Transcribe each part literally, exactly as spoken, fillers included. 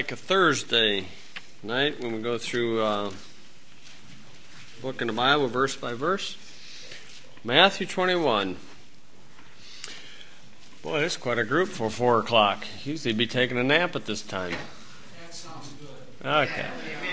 like a Thursday night when we go through uh, book in the Bible, verse by verse. Matthew twenty-one. Boy, that's quite a group for four o'clock. Usually be taking a nap at this time. That sounds good. Okay.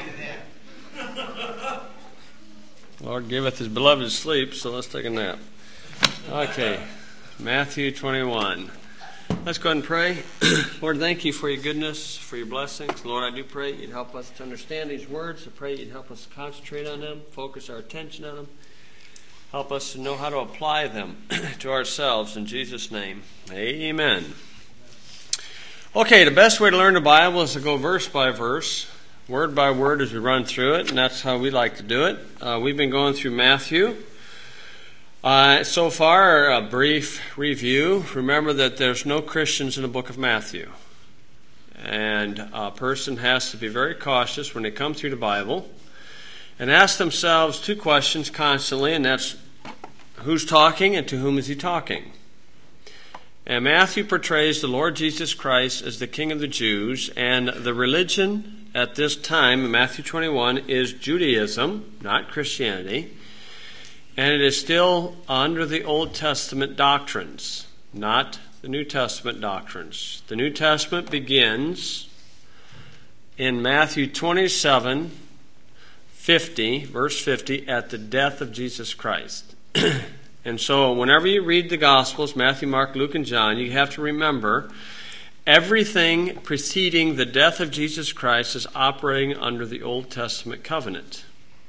Lord giveth his beloved sleep, so let's take a nap. Okay, Matthew twenty-one. Let's go ahead and pray. Lord, thank you for your goodness, for your blessings. Lord, I do pray you'd help us to understand these words. I pray you'd help us to concentrate on them, focus our attention on them. Help us to know how to apply them to ourselves. In Jesus' name, amen. Okay, the best way to learn the Bible is to go verse by verse, word by word as we run through it, and that's how we like to do it. Uh, we've been going through Matthew. Uh, so far, a brief review. Remember that there's no Christians in the book of Matthew. And a person has to be very cautious when they come through the Bible and ask themselves two questions constantly, and that's who's talking and to whom is he talking? And Matthew portrays the Lord Jesus Christ as the King of the Jews, and the religion at this time, in Matthew twenty-one, is Judaism, not Christianity. And it is still under the Old Testament doctrines, not the New Testament doctrines. The New Testament begins in Matthew twenty-seven, fifty, verse fifty, at the death of Jesus Christ. And so whenever you read the Gospels, Matthew, Mark, Luke, and John, you have to remember everything preceding the death of Jesus Christ is operating under the Old Testament covenant.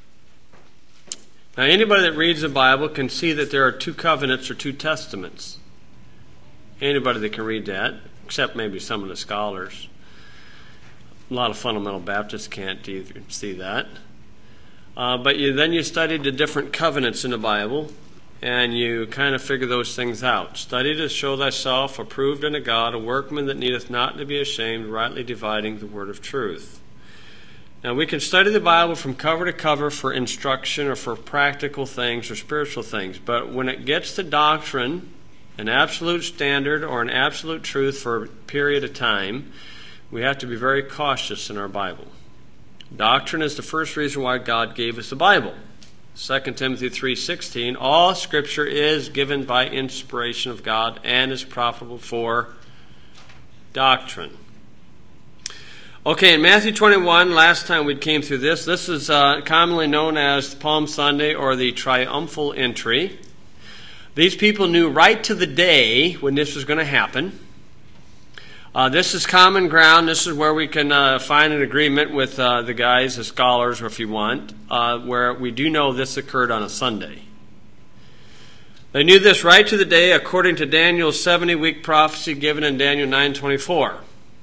Now, anybody that reads the Bible can see that there are two covenants or two testaments. Anybody that can read that, except maybe some of the scholars. A lot of fundamental Baptists can't either see that. Uh, but you, then you study the different covenants in the Bible, and you kind of figure those things out. Study to show thyself approved unto God, a workman that needeth not to be ashamed, rightly dividing the word of truth. Now, we can study the Bible from cover to cover for instruction or for practical things or spiritual things. But when it gets to doctrine, an absolute standard or an absolute truth for a period of time, we have to be very cautious in our Bible. Doctrine is the first reason why God gave us the Bible. Second Timothy three sixteen, all Scripture is given by inspiration of God and is profitable for doctrine. Okay, in Matthew twenty-one, last time we came through this, this is uh, commonly known as Palm Sunday or the triumphal entry. These people knew right to the day when this was going to happen. Uh, this is common ground. This is where we can uh, find an agreement with uh, the guys, the scholars, or if you want, uh, where we do know this occurred on a Sunday. They knew this right to the day according to Daniel's seventy-week prophecy given in Daniel nine twenty-four.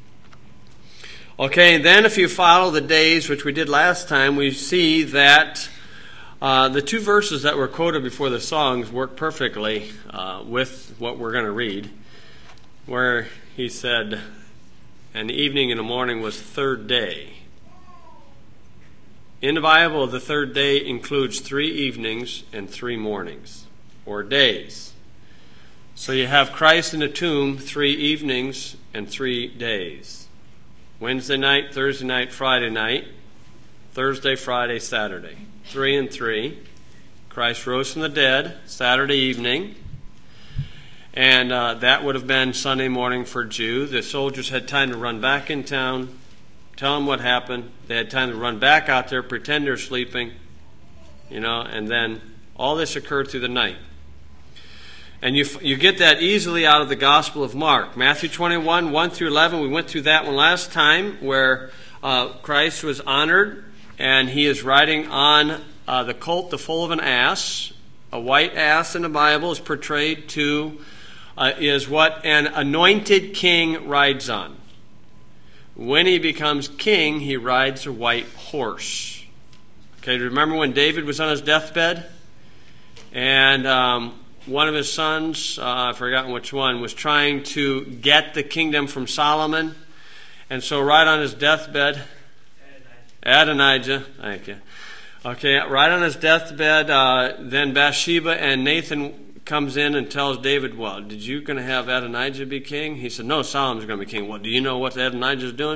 Okay, then if you follow the days, which we did last time, we see that uh, the two verses that were quoted before the songs work perfectly uh, with what we're going to read, where he said, and the evening and the morning was third day. In the Bible, the third day includes three evenings and three mornings, or days. So you have Christ in the tomb, three evenings and three days. Wednesday night, Thursday night, Friday night, Thursday, Friday, Saturday. Three and three. Christ rose from the dead, Saturday evening. And uh, that would have been Sunday morning for Jew. The soldiers had time to run back in town, tell them what happened. They had time to run back out there, pretend they're sleeping, you know, and then all this occurred through the night. And you you get that easily out of the Gospel of Mark. Matthew twenty-one, one through eleven, we went through that one last time, where uh, Christ was honored, and he is riding on uh, the colt, the foal of an ass. A white ass in the Bible is portrayed to, uh, is what an anointed king rides on. When he becomes king, he rides a white horse. Okay, remember when David was on his deathbed? And Um, one of his sons, uh, I've forgotten which one, was trying to get the kingdom from Solomon. And so right on his deathbed, Adonijah, thank you. Okay, right on his deathbed, uh, then Bathsheba and Nathan comes in and tells David, well, did you going to have Adonijah be king? He said, no, Solomon's going to be king. Well, do you know what Adonijah's doing?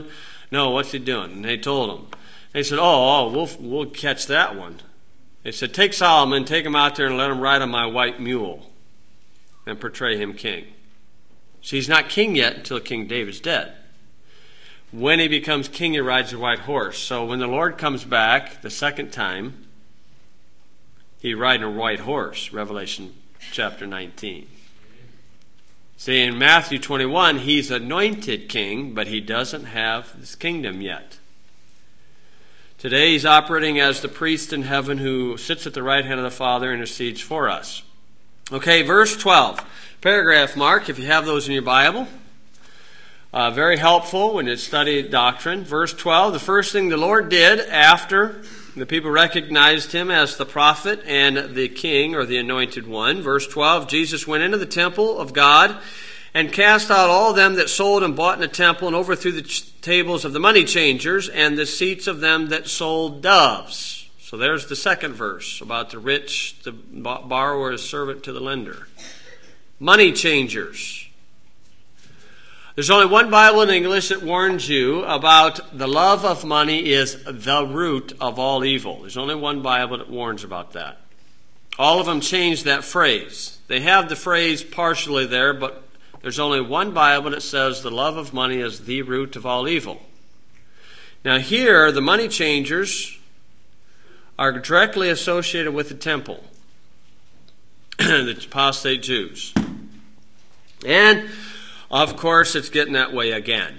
No, what's he doing? And they told him. They said, oh, oh, we'll, we'll catch that one. They said, take Solomon, take him out there and let him ride on my white mule and portray him king. So he's not king yet until King David's dead. When he becomes king, he rides a white horse. So when the Lord comes back the second time, he's riding a white horse, Revelation chapter nineteen. See, in Matthew twenty-one, he's anointed king, but he doesn't have his kingdom yet. Today he's operating as the priest in heaven who sits at the right hand of the Father and intercedes for us. Okay, verse twelve. Paragraph mark, if you have those in your Bible. Uh, very helpful when you study doctrine. Verse twelve, the first thing the Lord did after the people recognized him as the prophet and the king or the anointed one. Verse twelve, Jesus went into the temple of God and cast out all them that sold and bought in the temple, and overthrew the ch- tables of the money changers and the seats of them that sold doves. So there's the second verse about the rich, the borrower is servant to the lender. Money changers. There's only one Bible in English that warns you about the love of money is the root of all evil. There's only one Bible that warns about that. All of them change that phrase. They have the phrase partially there, but there's only one Bible that says the love of money is the root of all evil. Now here, the money changers are directly associated with the temple, the apostate Jews. And, of course, it's getting that way again.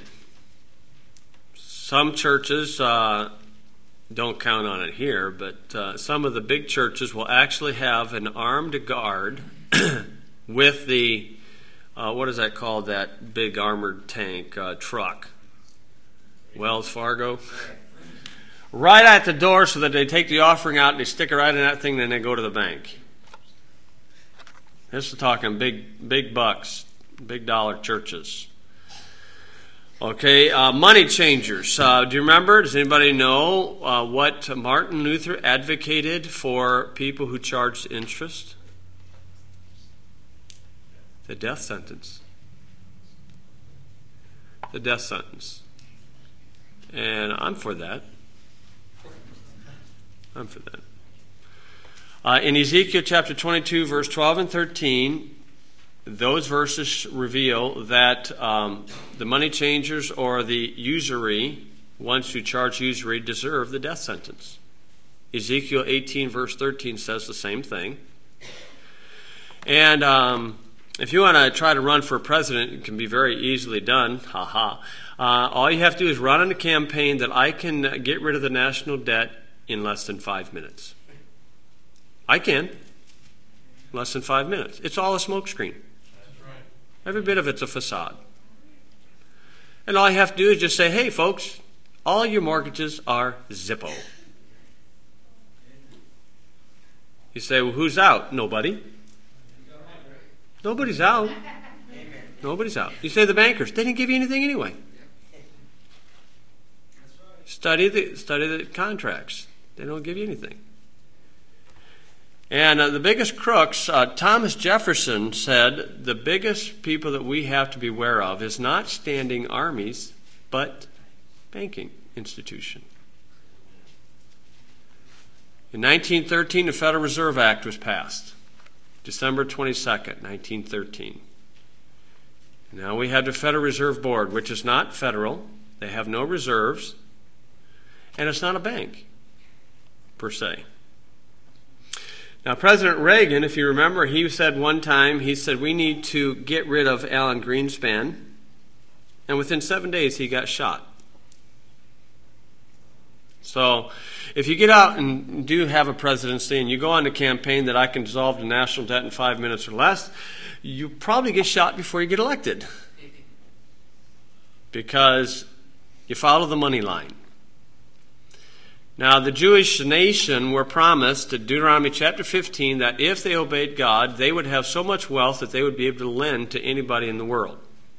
Some churches uh, don't count on it here, but uh, some of the big churches will actually have an armed guard with the Uh, what is that called, that big armored tank uh, truck? Wells Fargo? Right at the door so that they take the offering out and they stick it right in that thing and then they go to the bank. This is talking big big bucks, big dollar churches. Okay, uh, money changers. Uh, do you remember, does anybody know uh, what Martin Luther advocated for people who charged interest? The death sentence. The death sentence. And I'm for that. I'm for that. Uh, in Ezekiel chapter twenty-two, verse twelve and thirteen, those verses reveal that um, the money changers or the usury, ones who charge usury, deserve the death sentence. Ezekiel eighteen, verse thirteen says the same thing. And um, if you want to try to run for president, it can be very easily done. Ha ha. Uh, all you have to do is run on a campaign that I can get rid of the national debt in less than five minutes. I can. Less than five minutes. It's all a smokescreen. Right. Every bit of it's a facade. And all you have to do is just say, hey, folks, all your mortgages are Zippo. You say, well, who's out? Nobody. Nobody's out. Nobody's out. You say the bankers, they didn't give you anything anyway. Study the study the contracts. They don't give you anything. And uh, the biggest crooks, uh, Thomas Jefferson said, the biggest people that we have to beware of is not standing armies, but banking institution. In nineteen thirteen, the Federal Reserve Act was passed. December twenty-second, nineteen thirteen. Now we have the Federal Reserve Board, which is not federal. They have no reserves. And it's not a bank, per se. Now, President Reagan, if you remember, he said one time, he said, we need to get rid of Alan Greenspan. And within seven days, he got shot. So, if you get out and do have a presidency and you go on the campaign that I can dissolve the national debt in five minutes or less, you probably get shot before you get elected. Because you follow the money line. Now, the Jewish nation were promised in Deuteronomy chapter fifteen that if they obeyed God, they would have so much wealth that they would be able to lend to anybody in the world.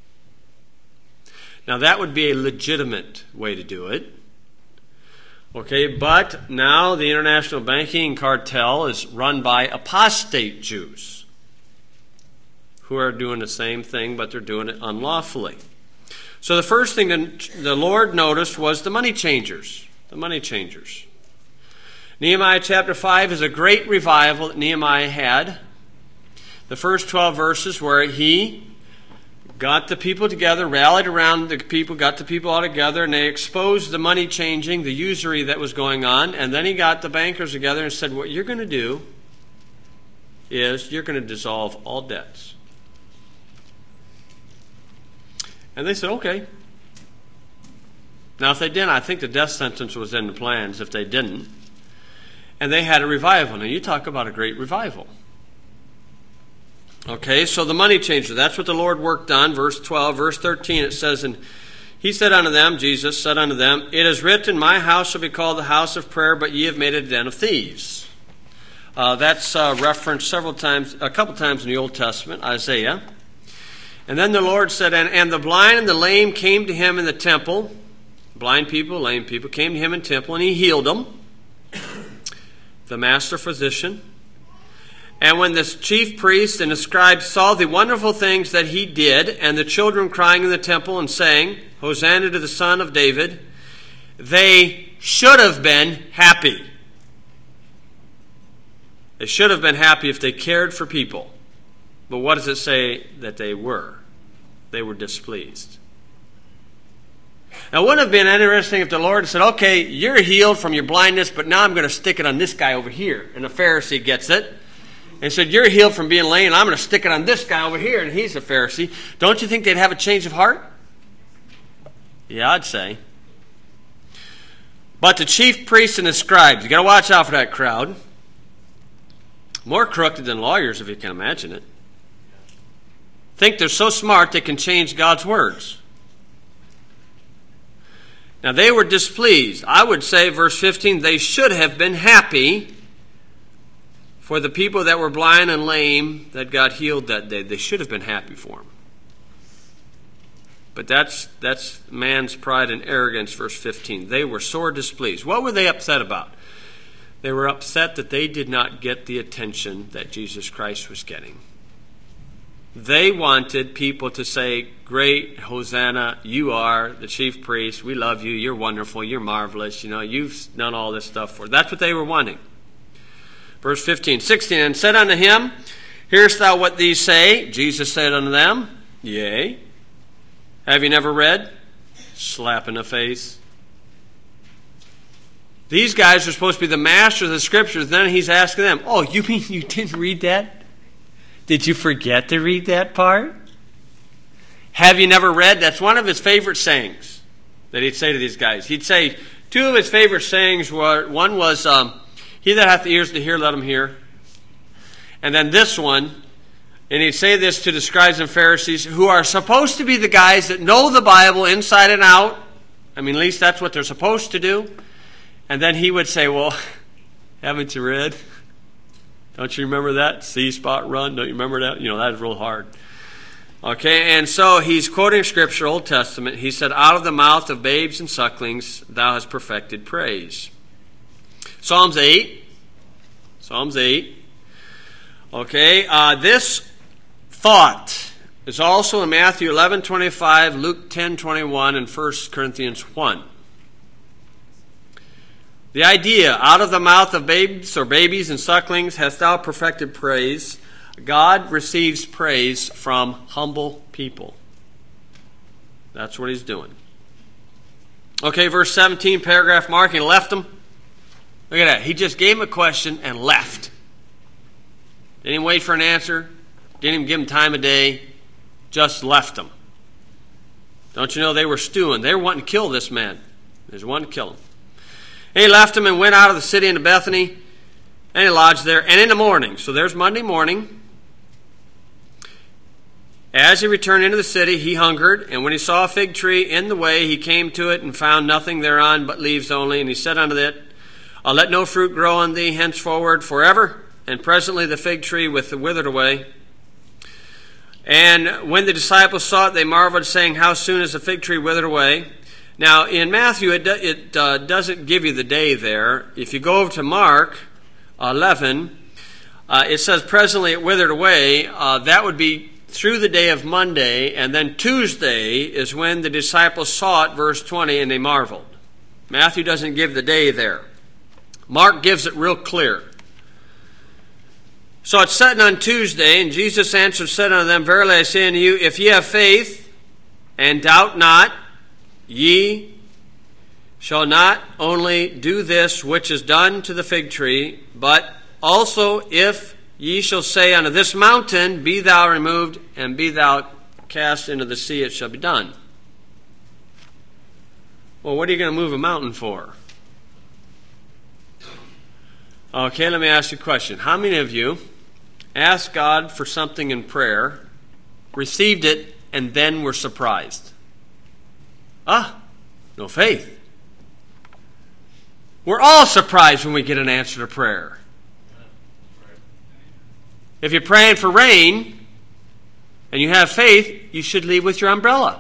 Now, that would be a legitimate way to do it. Okay, but now the international banking cartel is run by apostate Jews who are doing the same thing, but they're doing it unlawfully. So the first thing that the Lord noticed was the money changers. The money changers. Nehemiah chapter five is a great revival that Nehemiah had. The first twelve verses where he got the people together, rallied around the people, got the people all together, and they exposed the money changing, the usury that was going on. And then he got the bankers together and said, what you're going to do is you're going to dissolve all debts. And they said, okay. Now, if they didn't, I think the death sentence was in the plans if they didn't. And they had a revival. Now, you talk about a great revival. Okay, so the money changer, that's what the Lord worked on. Verse twelve, verse thirteen, it says, and he said unto them, Jesus said unto them, it is written, my house shall be called the house of prayer, but ye have made it a den of thieves. Uh, that's uh, referenced several times, a couple times in the Old Testament, Isaiah. And then the Lord said, and, and the blind and the lame came to him in the temple. Blind people, lame people came to him in the temple, and he healed them. The master physician. And when the chief priests and the scribes saw the wonderful things that he did, and the children crying in the temple and saying, Hosanna to the Son of David, they should have been happy. They should have been happy if they cared for people. But what does it say that they were? They were displeased. Now, it wouldn't have been interesting if the Lord said, okay, you're healed from your blindness, but now I'm going to stick it on this guy over here. And the Pharisee gets it. And said, you're healed from being lame, and I'm going to stick it on this guy over here, and he's a Pharisee. Don't you think they'd have a change of heart? Yeah, I'd say. But the chief priests and the scribes, you got to watch out for that crowd. More crooked than lawyers, if you can imagine it. Think they're so smart they can change God's words. Now, they were displeased. I would say, verse fifteen, they should have been happy. For the people that were blind and lame that got healed that day, they should have been happy for them. But that's that's man's pride and arrogance, verse fifteen. They were sore displeased. What were they upset about? They were upset that they did not get the attention that Jesus Christ was getting. They wanted people to say, great, Hosanna, you are the chief priest. We love you. You're wonderful. You're marvelous. You know, you've done all this stuff for us. That's what they were wanting. Verse fifteen, sixteen, and said unto him, hearest thou what these say? Jesus said unto them, yea. Have you never read? Slap in the face. These guys are supposed to be the masters of the scriptures. Then he's asking them, oh, you mean you didn't read that? Did you forget to read that part? Have you never read? That's one of his favorite sayings that he'd say to these guys. He'd say, two of his favorite sayings were, one was, um, he that hath ears to hear, let him hear. And then this one, and he'd say this to the scribes and Pharisees, who are supposed to be the guys that know the Bible inside and out. I mean, at least that's what they're supposed to do. And then he would say, well, haven't you read? Don't you remember that? See, spot, run. Don't you remember that? You know, that is real hard. Okay, and so he's quoting Scripture, Old Testament. He said, out of the mouth of babes and sucklings, thou hast perfected praise. Psalms eight. Psalms eight. Okay, uh, this thought is also in Matthew eleven twenty-five, Luke ten twenty-one, and First Corinthians one. The idea, out of the mouth of babes or babies and sucklings hast thou perfected praise. God receives praise from humble people. That's what he's doing. Okay, verse seventeen, paragraph mark, he left them. Look at that. He just gave him a question and left. Didn't even wait for an answer. Didn't even give him time of day. Just left him. Don't you know they were stewing? They were wanting to kill this man. They just wanted to kill him. And he left him and went out of the city into Bethany. And he lodged there. And in the morning, so there's Monday morning, as he returned into the city, he hungered. And when he saw a fig tree in the way, he came to it and found nothing thereon but leaves only. And he said unto it, I'll let no fruit grow on thee henceforward forever. And presently the fig tree with withered away. And when the disciples saw it, they marveled, saying, how soon is the fig tree withered away? Now, in Matthew, it, do, it uh, doesn't give you the day there. If you go over to Mark eleven, uh, it says, presently it withered away. Uh, that would be through the day of Monday, and then Tuesday is when the disciples saw it, verse twenty, and they marveled. Matthew doesn't give the day there. Mark gives it real clear. So it's setting on Tuesday, and Jesus answered, said unto them, Verily I say unto you, if ye have faith, and doubt not, ye shall not only do this which is done to the fig tree, but also if ye shall say unto this mountain, Be thou removed, and be thou cast into the sea, it shall be done. Well, what are you going to move a mountain for? Okay, let me ask you a question. How many of you asked God for something in prayer, received it, and then were surprised? Ah, no faith. We're all surprised when we get an answer to prayer. If you're praying for rain and you have faith, you should leave with your umbrella.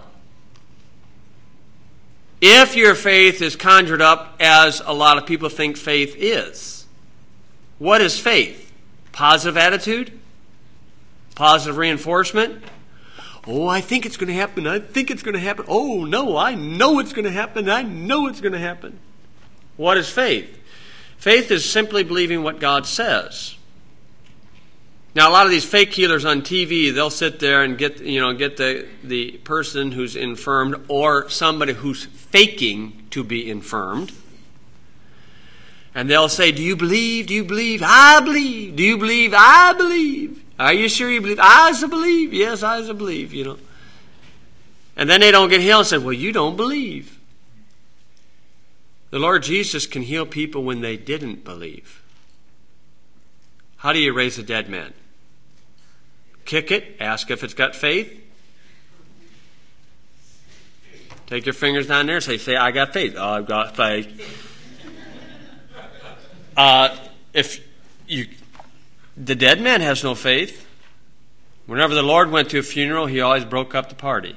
If your faith is conjured up as a lot of people think faith is. What is faith? Positive attitude? Positive reinforcement? Oh, I think it's going to happen. I think it's going to happen. Oh, no, I know it's going to happen. I know it's going to happen. What is faith? Faith is simply believing what God says. Now, a lot of these fake healers on T V, they'll sit there and get, you know, get the, the person who's infirmed or somebody who's faking to be infirmed. And they'll say, do you believe? Do you believe? I believe. Do you believe? I believe. Are you sure you believe? I also believe. Yes, I also believe, you know. And then they don't get healed and say, well, you don't believe. The Lord Jesus can heal people when they didn't believe. How do you raise a dead man? Kick it. Ask if it's got faith. Take your fingers down there and say, say, I got faith. Oh, I've got faith. Uh, if you, the dead man has no faith. Whenever the Lord went to a funeral, he always broke up the party.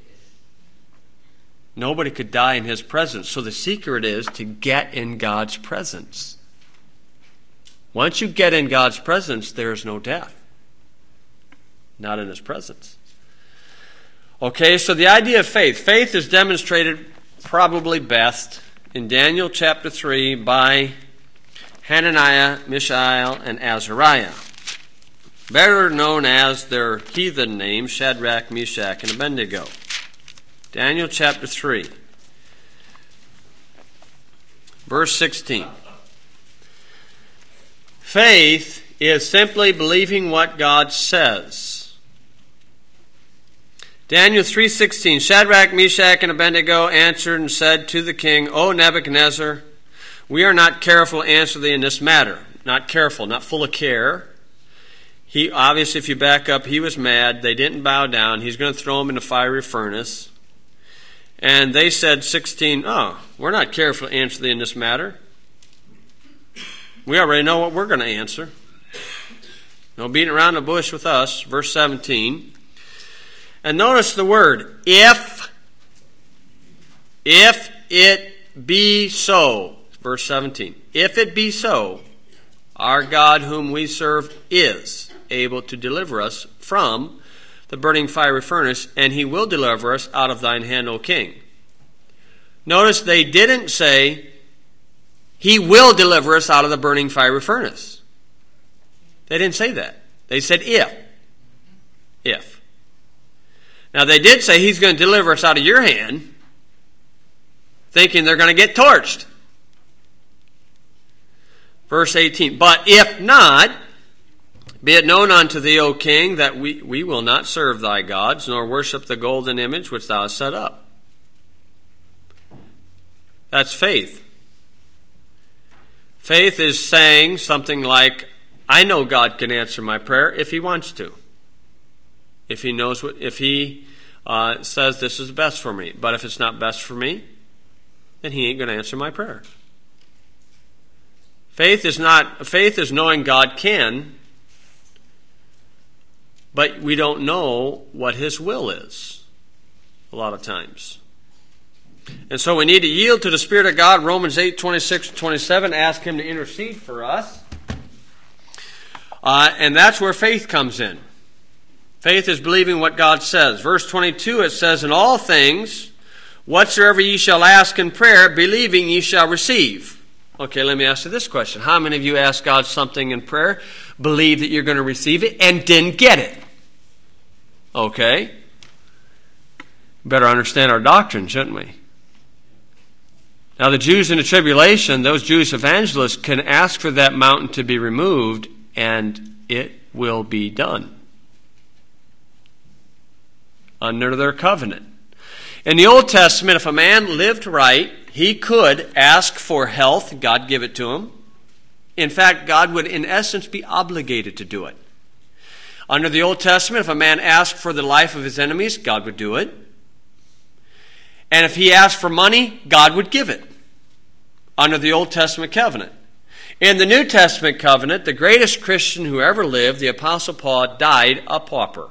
Nobody could die in his presence. So the secret is to get in God's presence. Once you get in God's presence, there is no death. Not in his presence. Okay, so the idea of faith. Faith is demonstrated probably best in Daniel chapter three by Hananiah, Mishael, and Azariah. Better known as their heathen names, Shadrach, Meshach, and Abednego. Daniel chapter three, verse sixteen. Faith is simply believing what God says. Daniel three sixteen. Shadrach, Meshach, and Abednego answered and said to the king, O Nebuchadnezzar, we are not careful to answer thee in this matter. Not careful, not full of care. He obviously, if you back up, he was mad. They didn't bow down. He's going to throw them in a fiery furnace. And they said, sixteen, oh, we're not careful to answer thee in this matter. We already know what we're going to answer. No beating around the bush with us. Verse seventeen. And notice the word, if, if it be so. Verse seventeen. If it be so, our God whom we serve is able to deliver us from the burning fiery furnace, and he will deliver us out of thine hand, O king. Notice they didn't say, he will deliver us out of the burning fiery furnace. They didn't say that. They said if. If. Now they did say he's going to deliver us out of your hand, thinking they're going to get torched. Verse eighteen. But if not, be it known unto thee, O king, that we, we will not serve thy gods, nor worship the golden image which thou hast set up. That's faith. Faith is saying something like, I know God can answer my prayer if he wants to. If he knows what, if he uh, says this is best for me. But if it's not best for me, then he ain't going to answer my prayer. Faith is not, faith is knowing God can, but we don't know what his will is a lot of times. And so we need to yield to the Spirit of God. Romans eight, twenty-six to twenty-seven, ask him to intercede for us. Uh, and that's where faith comes in. Faith is believing what God says. Verse twenty-two, it says, in all things, whatsoever ye shall ask in prayer, believing ye shall receive. Okay, let me ask you this question. How many of you ask God something in prayer, believe that you're going to receive it, and didn't get it? Okay. Better understand our doctrine, shouldn't we? Now, the Jews in the tribulation, those Jewish evangelists can ask for that mountain to be removed, and it will be done under their covenant. In the Old Testament, if a man lived right, he could ask for health, God give it to him. In fact, God would, in essence, be obligated to do it. Under the Old Testament, if a man asked for the life of his enemies, God would do it. And if he asked for money, God would give it. Under the Old Testament covenant. In the New Testament covenant, the greatest Christian who ever lived, the Apostle Paul, died a pauper.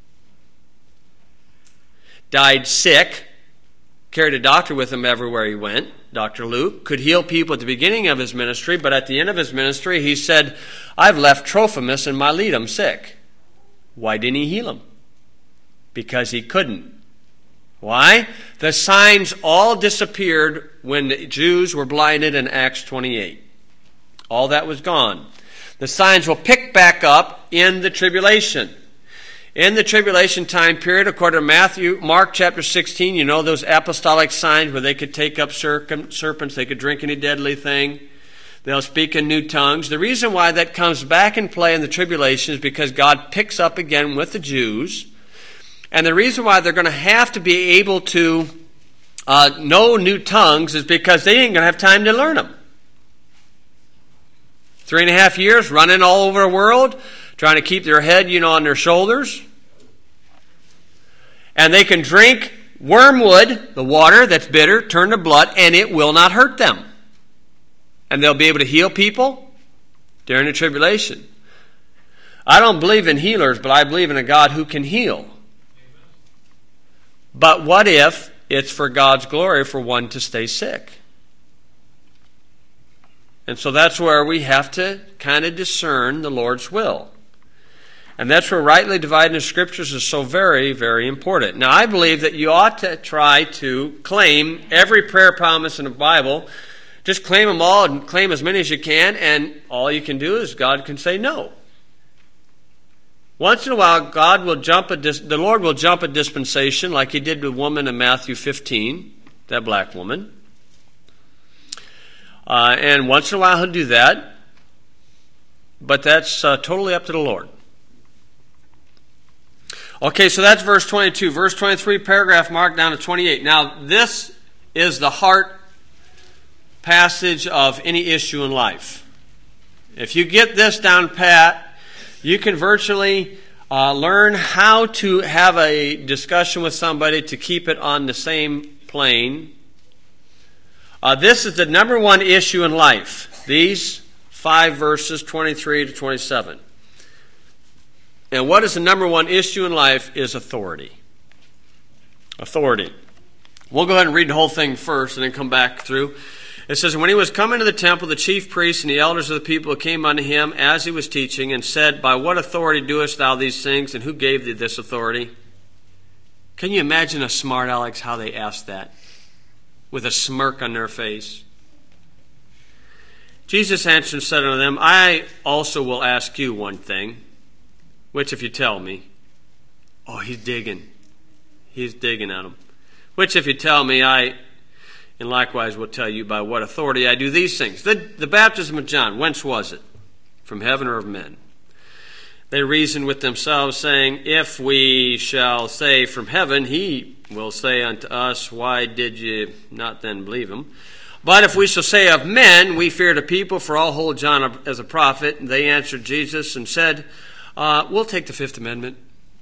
Died sick, carried a doctor with him everywhere he went. Doctor Luke could heal people at the beginning of his ministry, but at the end of his ministry, he said, I've left Trophimus and Miletum sick. Why didn't he heal him? Because he couldn't. Why? The signs all disappeared when the Jews were blinded in Acts twenty-eight. All that was gone. The signs will pick back up in the tribulation. In the tribulation time period, according to Matthew, Mark chapter sixteen, you know those apostolic signs where they could take up serpents, they could drink any deadly thing, they'll speak in new tongues. The reason why that comes back in play in the tribulation is because God picks up again with the Jews. And the reason why they're going to have to be able to uh, know new tongues is because they ain't going to have time to learn them. Three and a half years running all over the world, trying to keep their head, you know, on their shoulders. And they can drink wormwood, the water that's bitter, turn to blood, and it will not hurt them. And they'll be able to heal people during the tribulation. I don't believe in healers, but I believe in a God who can heal. But what if it's for God's glory for one to stay sick? And so that's where we have to kind of discern the Lord's will. And that's where rightly dividing the Scriptures is so very, very important. Now, I believe that you ought to try to claim every prayer promise in the Bible. Just claim them all and claim as many as you can, and all you can do is God can say no. Once in a while, God will jump a dis- the Lord will jump a dispensation like he did with the woman in Matthew fifteen, that black woman. Uh, and once in a while he'll do that. But that's uh, totally up to the Lord. Okay, so that's verse twenty-two. Verse twenty-three, paragraph mark down to twenty-eight. Now, this is the heart passage of any issue in life. If you get this down pat, you can virtually uh, learn how to have a discussion with somebody to keep it on the same plane. Uh, this is the number one issue in life. These five verses, twenty-three to twenty-seven. And what is the number one issue in life is authority. Authority. We'll go ahead and read the whole thing first and then come back through. It says, when he was come into the temple, the chief priests and the elders of the people came unto him as he was teaching and said, by what authority doest thou these things, and who gave thee this authority? Can you imagine a smart Alex how they asked that? With a smirk on their face. Jesus answered and said unto them, I also will ask you one thing, which if you tell me, oh, he's digging. He's digging at them. Which if you tell me, I, and likewise will tell you by what authority I do these things. The, the baptism of John, whence was it? From heaven or of men? They reasoned with themselves, saying, if we shall say from heaven, he will say unto us, why did ye not then believe him? But if we shall say of men, we fear the people, for all hold John as a prophet. And they answered Jesus and said, uh, we'll take the Fifth Amendment.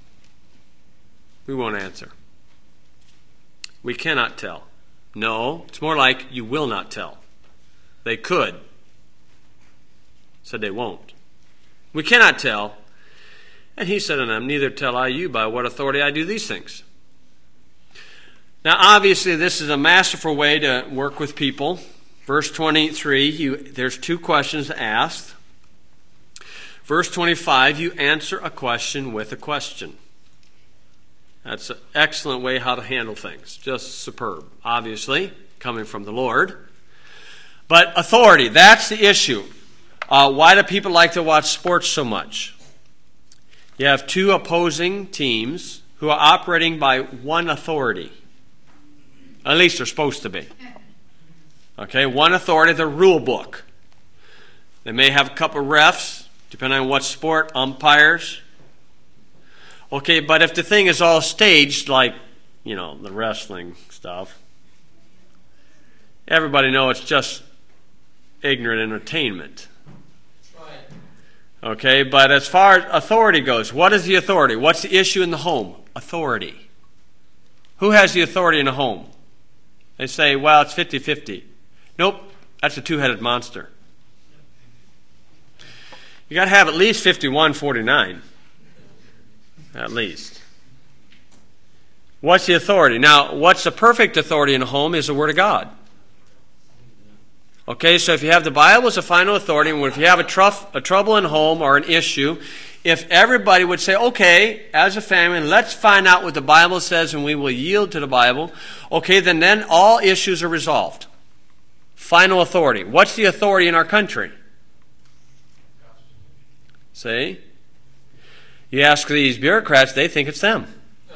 We won't answer. We cannot tell. No, it's more like you will not tell. They could. Said they won't. We cannot tell. And he said unto them, neither tell I you by what authority I do these things. Now, obviously, this is a masterful way to work with people. Verse twenty-three, you, there's two questions asked. Verse twenty-five, you answer a question with a question. That's an excellent way how to handle things. Just superb. Obviously, coming from the Lord. But authority, that's the issue. Uh, why do people like to watch sports so much? You have two opposing teams who are operating by one authority. At least they're supposed to be. Okay, one authority, the rule book. They may have a couple of refs, depending on what sport, umpires. Okay, but if the thing is all staged, like, you know, the wrestling stuff, everybody knows it's just ignorant entertainment. Okay, but as far as authority goes, what is the authority? What's the issue in the home? Authority. Who has the authority in the home? They say, well, it's fifty-fifty. Nope, that's a two-headed monster. You got to have at least fifty-one forty-nine. At least. What's the authority? Now, what's the perfect authority in a home is the Word of God. Okay, so if you have the Bible as a final authority, and if you have a, truff, a trouble in home or an issue, if everybody would say, okay, as a family, let's find out what the Bible says and we will yield to the Bible, okay, then, then all issues are resolved. Final authority. What's the authority in our country? See? You ask these bureaucrats, they think it's them.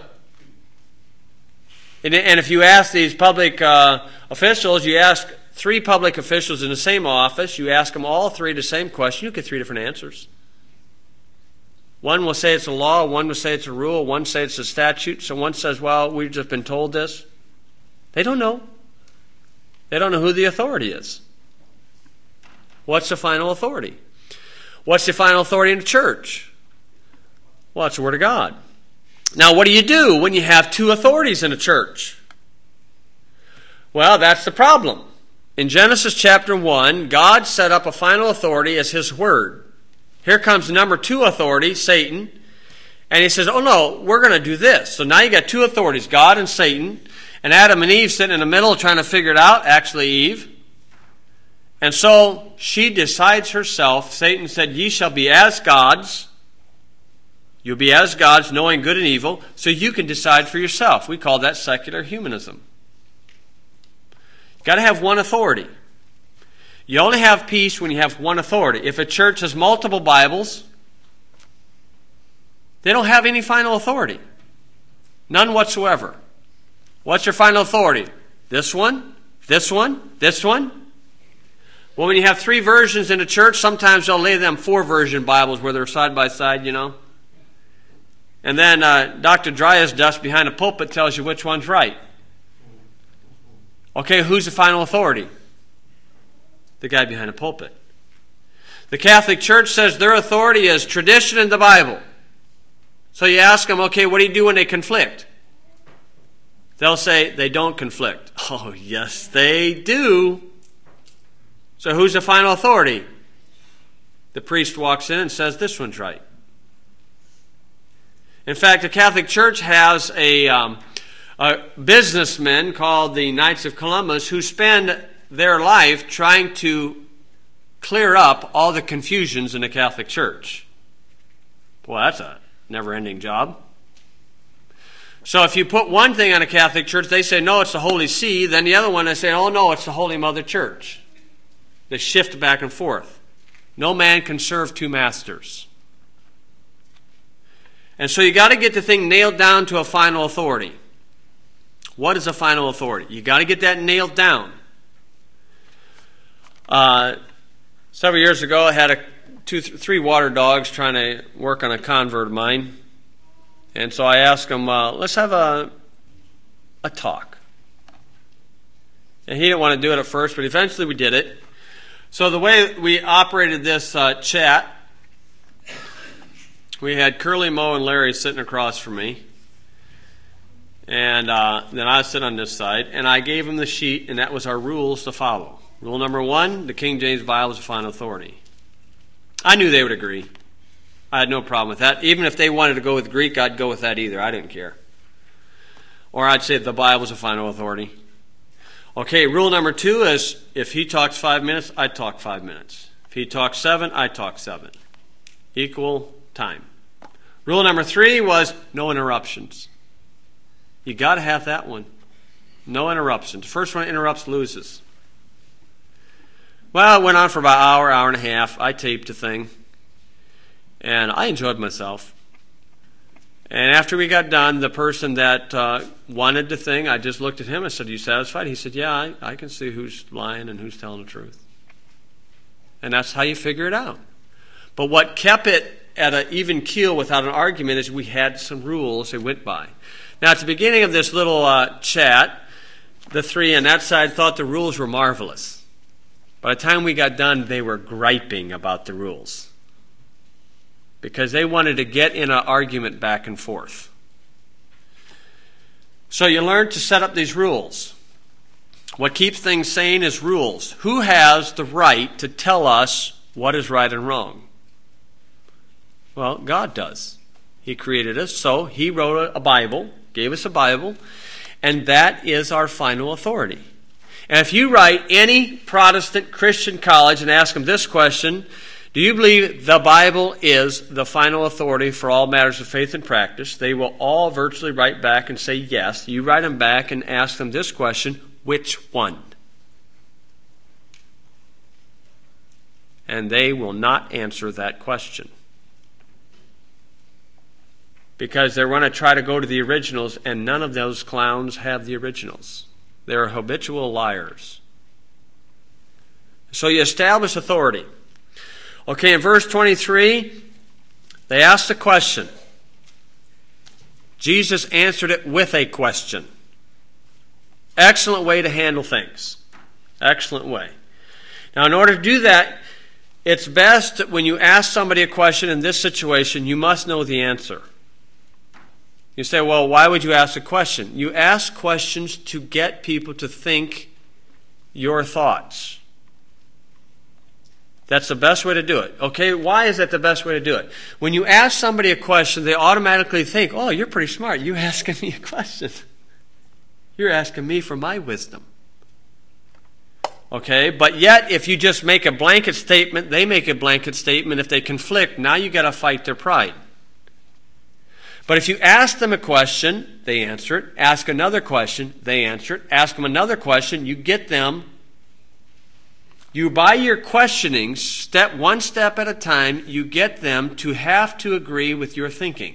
And, and if you ask these public uh, officials, you ask three public officials in the same office, you ask them all three the same question, you get three different answers. One will say it's a law, one will say it's a rule, one say it's a statute, so one says, well, we've just been told this. They don't know. They don't know who the authority is. What's the final authority? What's the final authority in the church? Well, it's the Word of God. Now, what do you do when you have two authorities in a church? Well, that's the problem. In Genesis chapter one, God set up a final authority as His Word. Here comes number two authority, Satan. And he says, oh no, we're going to do this. So now you got two authorities, God and Satan. And Adam and Eve sitting in the middle trying to figure it out, actually Eve. And so she decides herself. Satan said, ye shall be as gods. You'll be as gods, knowing good and evil, so you can decide for yourself. We call that secular humanism. You've got to have one authority. You only have peace when you have one authority. If a church has multiple Bibles, they don't have any final authority. None whatsoever. What's your final authority? This one, this one, this one? Well, when you have three versions in a church, sometimes they'll lay them four version Bibles where they're side by side, you know. And then uh, Doctor Dryas dust behind a pulpit tells you which one's right. Okay, who's the final authority? The guy behind the pulpit. The Catholic Church says their authority is tradition and the Bible. So you ask them, okay, what do you do when they conflict? They'll say they don't conflict. Oh, yes, they do. So who's the final authority? The priest walks in and says this one's right. In fact, the Catholic Church has a, um, a businessmen called the Knights of Columbus who spend their life trying to clear up all the confusions in the Catholic Church. Boy, that's a never-ending job. So if you put one thing on a Catholic Church, they say, no, it's the Holy See. Then the other one, they say, oh, no, it's the Holy Mother Church. They shift back and forth. No man can serve two masters. And so you got to get the thing nailed down to a final authority. What is a final authority? You got to get that nailed down. Uh, several years ago, I had a two, three water dogs trying to work on a convert of mine. And so I asked him, uh, let's have a, a talk. And he didn't want to do it at first, but eventually we did it. So the way we operated this uh, chat, we had Curly, Moe, and Larry sitting across from me. And uh, then I was sitting on this side, and I gave them the sheet, and that was our rules to follow. Rule number one, the King James Bible is the final authority. I knew they would agree. I had no problem with that. Even if they wanted to go with Greek, I'd go with that either. I didn't care. Or I'd say the Bible is the final authority. Okay, rule number two is if he talks five minutes, I talk five minutes. If he talks seven, I talk seven. Equal time. Rule number three was no interruptions. You got to have that one. No interruptions. The first one interrupts, loses. Well, it went on for about an hour, hour and a half. I taped the thing. And I enjoyed myself. And after we got done, the person that uh, wanted the thing, I just looked at him and said, "Are you satisfied?" He said, "Yeah, I, I can see who's lying and who's telling the truth." And that's how you figure it out. But what kept it at an even keel without an argument is we had some rules they went by. Now, at the beginning of this little uh, chat, the three on that side thought the rules were marvelous. By the time we got done, they were griping about the rules, because they wanted to get in an argument back and forth. So you learn to set up these rules. What keeps things sane is rules. Who has the right to tell us what is right and wrong? Well, God does. He created us, so He wrote a Bible, gave us a Bible, and that is our final authority. And if you write any Protestant Christian college and ask them this question, do you believe the Bible is the final authority for all matters of faith and practice? They will all virtually write back and say yes. You write them back and ask them this question, which one? And they will not answer that question, because they're going to try to go to the originals, and none of those clowns have the originals. They're habitual liars. So you establish authority. Okay, in verse twenty-three, they asked a question. Jesus answered it with a question. Excellent way to handle things. Excellent way. Now, in order to do that, it's best that when you ask somebody a question in this situation, you must know the answer. You say, well, why would you ask a question? You ask questions to get people to think your thoughts. That's the best way to do it. Okay, why is that the best way to do it? When you ask somebody a question, they automatically think, oh, you're pretty smart. You're asking me a question. You're asking me for my wisdom. Okay, but yet if you just make a blanket statement, they make a blanket statement. If they conflict, now you got to fight their pride. But if you ask them a question, they answer it. Ask another question, they answer it. Ask them another question, you get them. You, by your questioning, step one step at a time, you get them to have to agree with your thinking.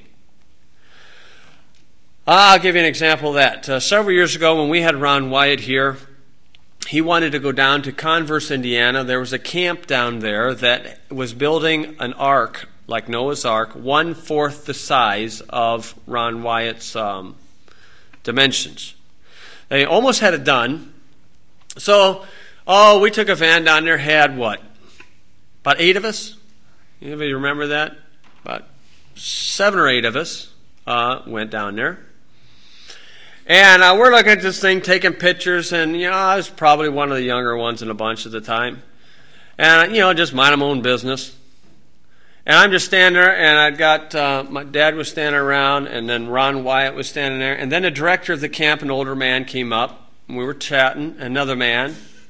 I'll give you an example of that. Uh, several years ago when we had Ron Wyatt here, he wanted to go down to Converse, Indiana. There was a camp down there that was building an ark, like Noah's Ark, one-fourth the size of Ron Wyatt's um, dimensions. They almost had it done. So, oh, we took a van down there, had what? About eight of us? Anybody remember that? About seven or eight of us uh, went down there. And uh, we're looking at this thing, taking pictures, and, you know, I was probably one of the younger ones in the bunch at the time. And, you know, just mind my own business. And I'm just standing there, and I'd got, uh, my dad was standing around, and then Ron Wyatt was standing there. And then the director of the camp, an older man, came up, and we were chatting, another man.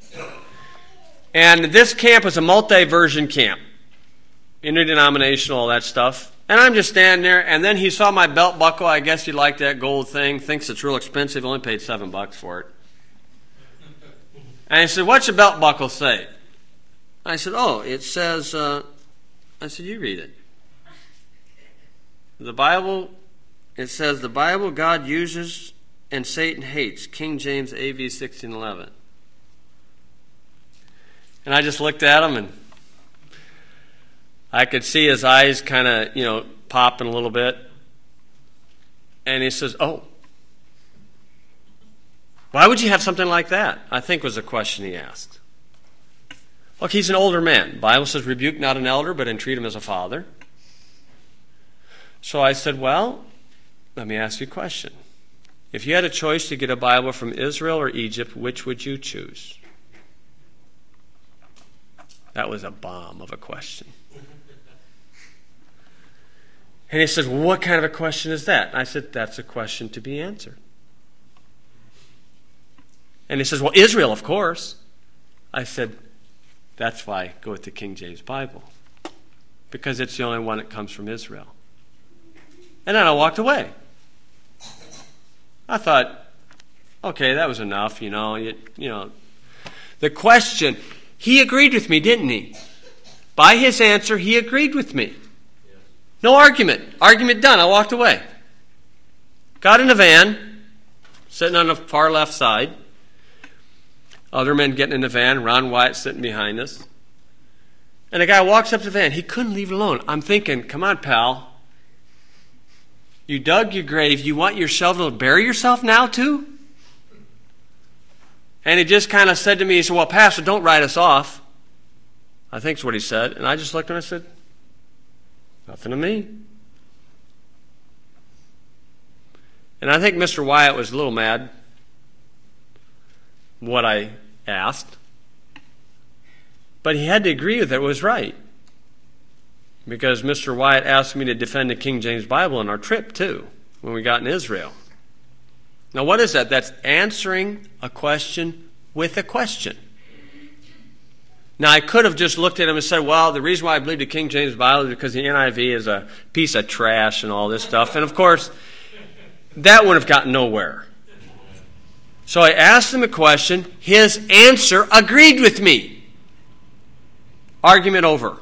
And this camp was a multi-version camp, interdenominational, all that stuff. And I'm just standing there, and then he saw my belt buckle. I guess he liked that gold thing, thinks it's real expensive, only paid seven bucks for it. And he said, what's your belt buckle say? I said, oh, it says, uh, I said, you read it. The Bible, it says, the Bible God uses and Satan hates, King James A V sixteen eleven. And I just looked at him, and I could see his eyes kind of, you know, popping a little bit. And he says, oh, why would you have something like that? I think was a question he asked. Look, he's an older man. The Bible says, rebuke not an elder, but entreat him as a father. So I said, well, let me ask you a question. If you had a choice to get a Bible from Israel or Egypt, which would you choose? That was a bomb of a question. And he says, well, what kind of a question is that? I said, that's a question to be answered. And he says, well, Israel, of course. I said, that's why I go with the King James Bible, because it's the only one that comes from Israel. And then I walked away. I thought, okay, that was enough, you know. You, you know, the question, he agreed with me, didn't he? By his answer, he agreed with me. No argument. Argument done. I walked away. Got in the van, sitting on the far left side. Other men getting in the van. Ron Wyatt sitting behind us. And the guy walks up to the van. He couldn't leave it alone. I'm thinking, come on, pal. You dug your grave. You want your shovel to bury yourself now, too? And he just kind of said to me, he said, well, Pastor, don't write us off. I think that's what he said. And I just looked and I said, nothing to me. And I think Mister Wyatt was a little mad what I asked. But he had to agree with it. It was right. Because Mister Wyatt asked me to defend the King James Bible on our trip, too, when we got in Israel. Now, what is that? That's answering a question with a question. Now, I could have just looked at him and said, well, the reason why I believe the King James Bible is because the N I V is a piece of trash and all this stuff. And, of course, that would have gotten nowhere. So I asked him a question. His answer agreed with me. Argument over.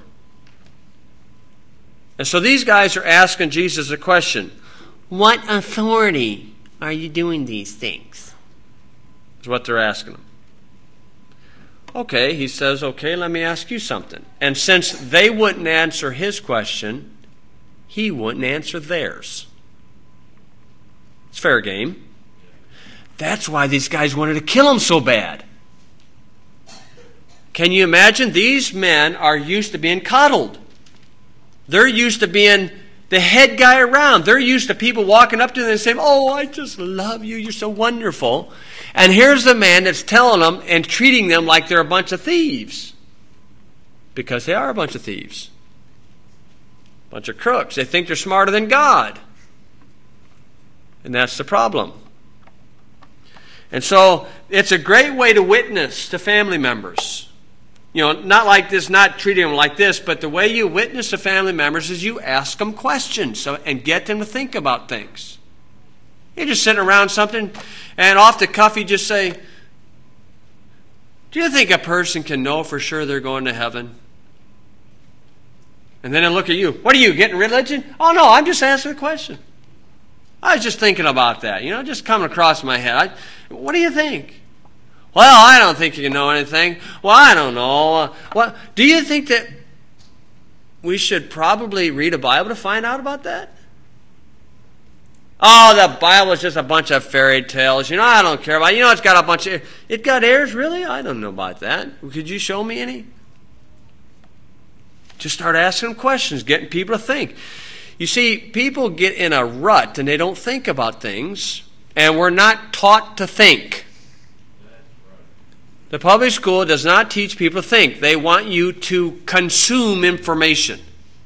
And so these guys are asking Jesus a question. What authority are you doing these things? Is what they're asking him. Okay, he says, okay, let me ask you something. And since they wouldn't answer his question, he wouldn't answer theirs. It's fair game. That's why these guys wanted to kill him so bad. Can you imagine? These men are used to being coddled. They're used to being the head guy around. They're used to people walking up to them and saying, oh, I just love you. You're so wonderful. And here's the man that's telling them and treating them like they're a bunch of thieves. Because they are a bunch of thieves. A bunch of crooks. They think they're smarter than God. And that's the problem. And so it's a great way to witness to family members. You know, not like this, not treating them like this, but the way you witness to family members is you ask them questions so, and get them to think about things. You're just sitting around something, and off the cuff you just say, do you think a person can know for sure they're going to heaven? And then they look at you. What are you, getting religion? Oh, no, I'm just answering a question. I was just thinking about that, you know, just coming across my head. I, what do you think? Well, I don't think you can know anything. Well, I don't know. Uh, well, do you think that we should probably read a Bible to find out about that? Oh, the Bible is just a bunch of fairy tales. You know, I don't care about it. You know, it's got a bunch of... It got airs, really? I don't know about that. Could you show me any? Just start asking them questions, getting people to think. You see, people get in a rut and they don't think about things, and we're not taught to think. The public school does not teach people to think. They want you to consume information.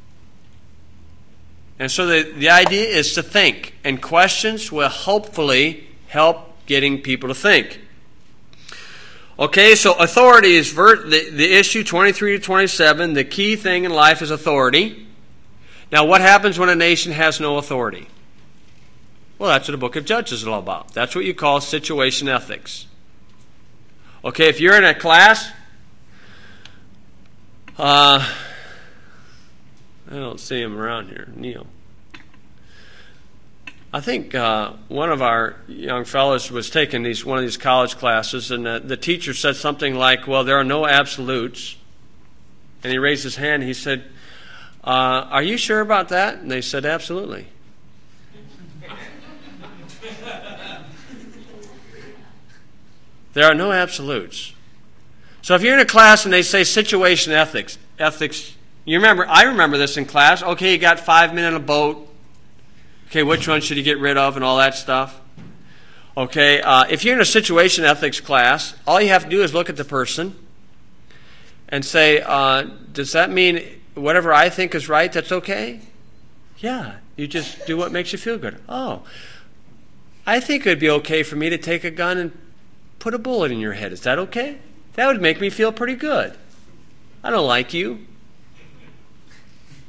And so the, the idea is to think. And questions will hopefully help getting people to think. Okay, so authority is ver- the, the issue twenty-three to twenty-seven. The key thing in life is authority. Now, what happens when a nation has no authority? Well, that's what the book of Judges is all about. That's what you call situation ethics. Okay, if you're in a class, uh, I don't see him around here, Neil. I think uh, one of our young fellows was taking these one of these college classes, and the, the teacher said something like, well, there are no absolutes. And he raised his hand, and he said, uh, are you sure about that? And they said, absolutely. There are no absolutes. So if you're in a class and they say situation ethics, ethics, you remember, I remember this in class. Okay, you got five men in a boat. Okay, which one should you get rid of and all that stuff? Okay, uh, if you're in a situation ethics class, all you have to do is look at the person and say, uh, does that mean whatever I think is right, that's okay? Yeah, you just do what makes you feel good. Oh, I think it would be okay for me to take a gun and put a bullet in your head. Is that okay? That would make me feel pretty good. I don't like you.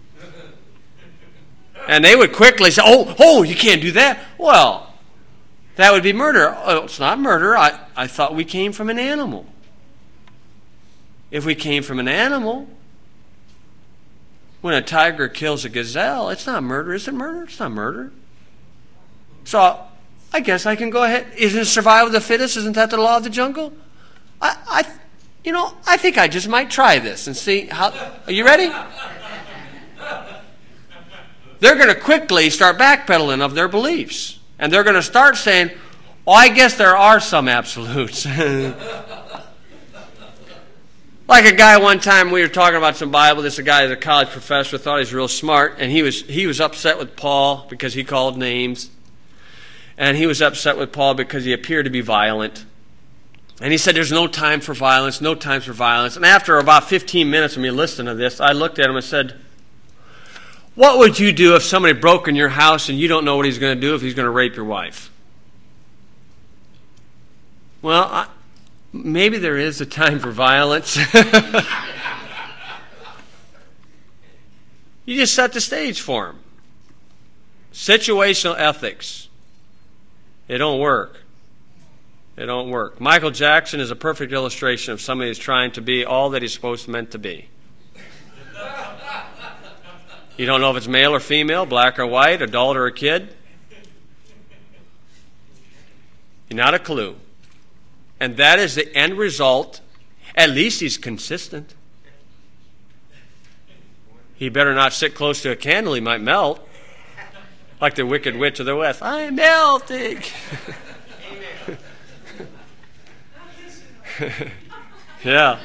And they would quickly say, oh, oh, you can't do that. Well, That would be murder. Oh, it's not murder. I, I thought we came from an animal. If we came from an animal, when a tiger kills a gazelle, it's not murder. Is it murder? It's not murder. So I guess I can go ahead. Isn't it survival of the fittest? Isn't that the law of the jungle? I, I, you know, I think I just might try this and see how. Are you ready? They're going to quickly start backpedaling of their beliefs. And they're going to start saying, oh, I guess there are some absolutes. Like a guy one time, we were talking about some Bible. This guy is a college professor, thought he was real smart, and he was he was upset with Paul because he called names. And he was upset with Paul because he appeared to be violent. And he said, there's no time for violence, no time for violence. And after about fifteen minutes of me listening to this, I looked at him and said, what would you do if somebody broke in your house and you don't know what he's going to do if he's going to rape your wife? Well, I, maybe there is a time for violence. You just set the stage for him. Situational ethics. It don't work. It don't work. Michael Jackson is a perfect illustration of somebody who's trying to be all that he's supposed to meant to be. You don't know if it's male or female, black or white, adult or a kid. You're not a clue. And that is the end result. At least he's consistent. He better not sit close to a candle, he might melt. Like the Wicked Witch of the West. I'm melting. Yeah.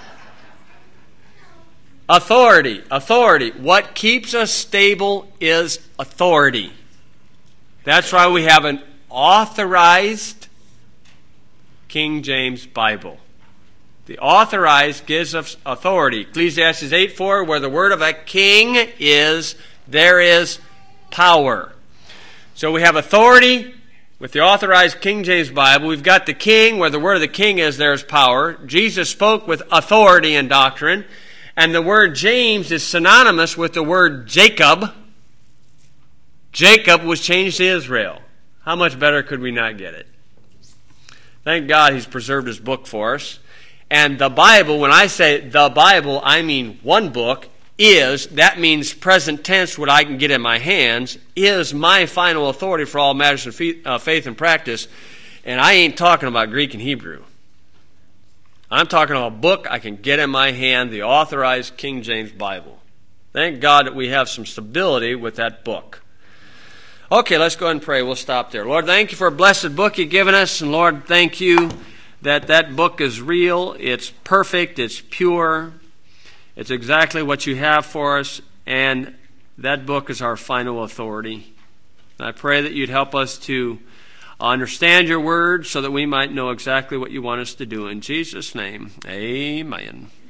Authority. Authority. What keeps us stable is authority. That's why we have an authorized King James Bible. The authorized gives us authority. Ecclesiastes eight four, where the word of a king is, there is power. So we have authority with the authorized King James Bible. We've got the king, where the word of the king is, there is power. Jesus spoke with authority and doctrine. And the word James is synonymous with the word Jacob. Jacob was changed to Israel. How much better could we not get it? Thank God he's preserved his book for us. And the Bible, when I say the Bible, I mean one book, is, that means present tense, what I can get in my hands, is my final authority for all matters of faith and practice. And I ain't talking about Greek and Hebrew. I'm talking about a book I can get in my hand, the authorized King James Bible. Thank God that we have some stability with that book. Okay, let's go ahead and pray. We'll stop there. Lord, thank you for a blessed book you've given us. And Lord, thank you that that book is real, it's perfect, it's pure, it's exactly what you have for us, and that book is our final authority. And I pray that you'd help us to understand your word so that we might know exactly what you want us to do. In Jesus' name, amen.